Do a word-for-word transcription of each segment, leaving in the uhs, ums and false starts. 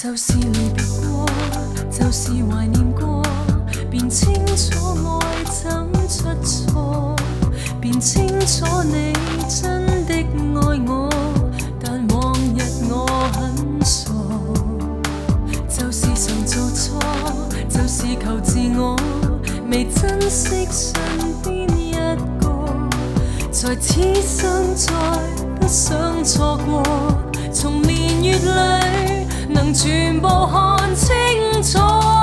就是离别过，就是怀念过，便清楚爱怎出错，便清楚你真的爱我，但往日我很傻，就是常做错，就是求自我，未珍惜身边一个，在此生再不想错过，从年月里能全部看清楚，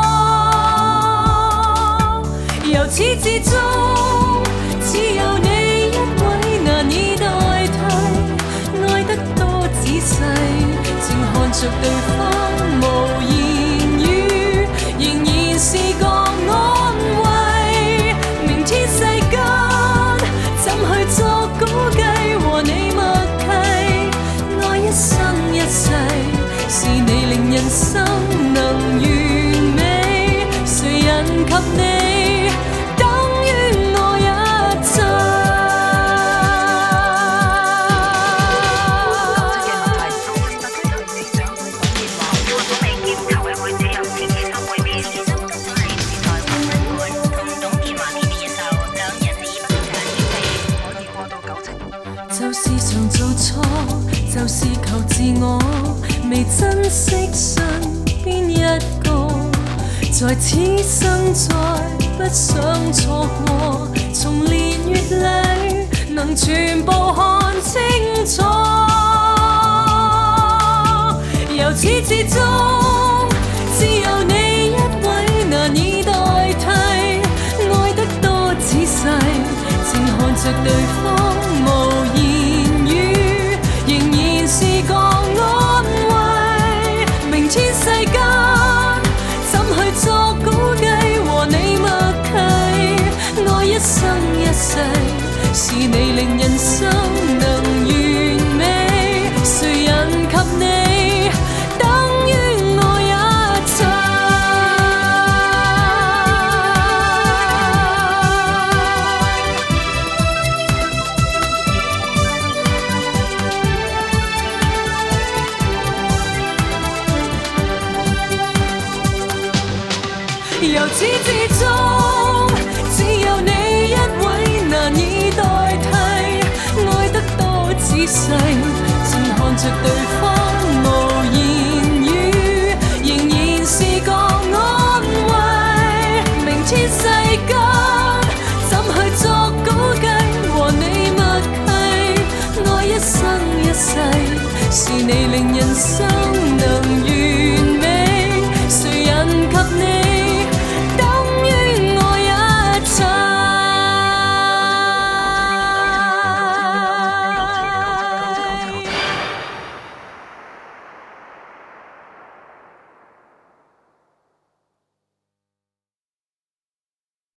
由始至終只有你一位難以代替，愛得多仔細，靜看着對方無言語，仍然是個安慰。明天世間怎去作估計和你默契，愛一生一世，是你令人生能完美，誰人及你等於我一切。就是常做錯，就是求自我，未珍惜身邊一個，在此生再不想錯過，從年月裏能全部看清楚，由始至終只有你一位難以代替，愛得多仔細，靜看着對方無言語，仍然是個安慰。明天世間怎去作估計和你默契，愛一生一世，是你令人生能完美，誰人及你等於我一切。由始至終只有你一位難以代替，愛得多仔細，靜看着對方無